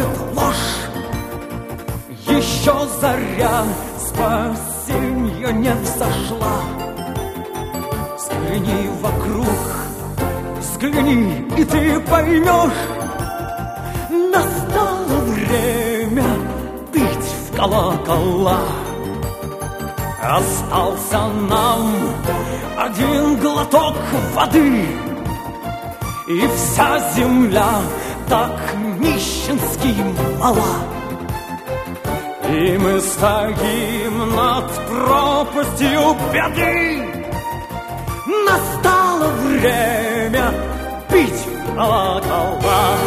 ложь. Еще заря спасенья не взошла. Взгляни вокруг, взгляни, и ты поймешь, настало время бить в колокола. Остался нам один глоток воды, и вся земля так нищенски мала. И мы стоим над пропастью беды. Настало время бить в колокола.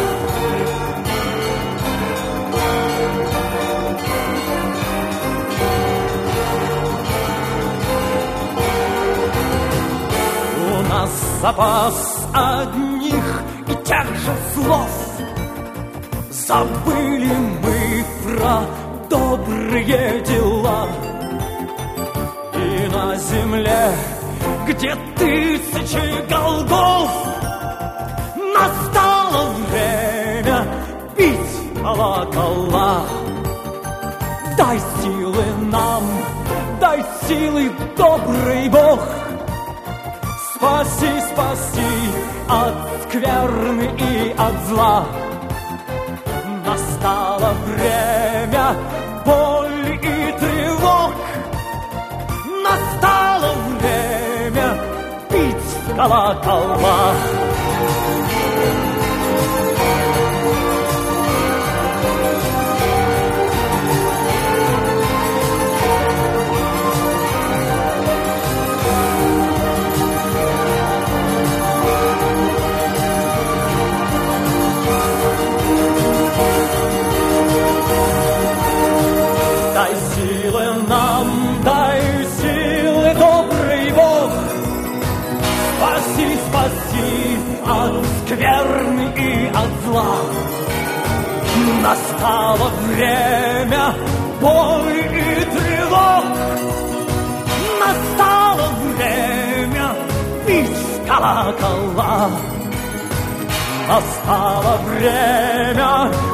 У нас запас одних и тех же слов. Забыли мы про добрые дела. И на земле, где тысячи голгоф, настало время бить колокола. Дай силы нам, дай силы, добрый Бог. Спаси, спаси от скверны и от зла. Настало время боли и тревог. Настало время бить в колокола. Дай силы нам, дай силы, добрый Бог. Спаси, спаси от скверны и от зла. Настало время боли и тревог. Настало время бить в колокола. Настало время